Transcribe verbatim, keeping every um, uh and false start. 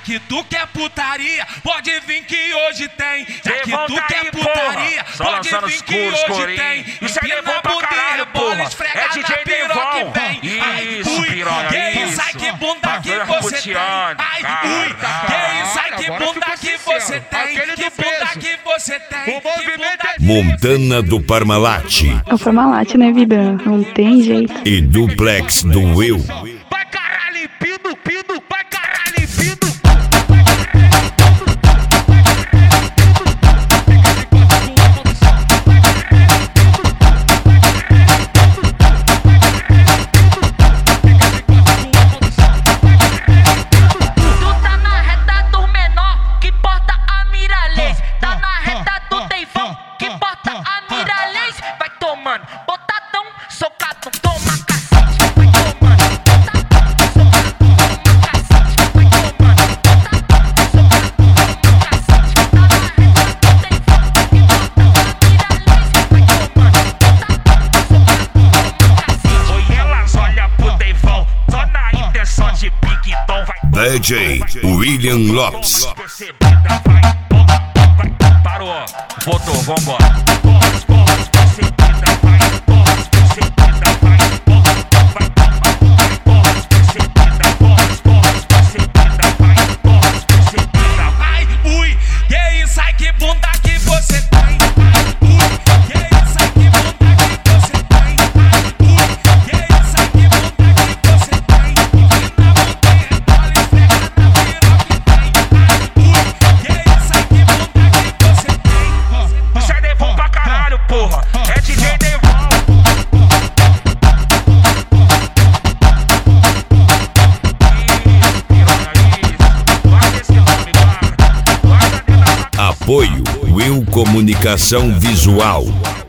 que tu quer putaria, pode vir que hoje tem. Já que tu quer putaria, pode vir que hoje tem. Isso é Devon pra caralho, porra. É D J Devon. Isso, piroga, isso. Sai que bunda que você tem. Ai, ui, que sai que bunda que você tem. Que bunda que você tem. Montana do Parmalat. É o Parmalat, né, vida? Não tem jeito. E Duplex do Will. Vai caralho, pido, pido, vai caralho, pido. Botadão, socadão, toma cacete, vai tomando. D J William Lopes. Parou, botou, vambora. Apoio Will Comunicação Visual.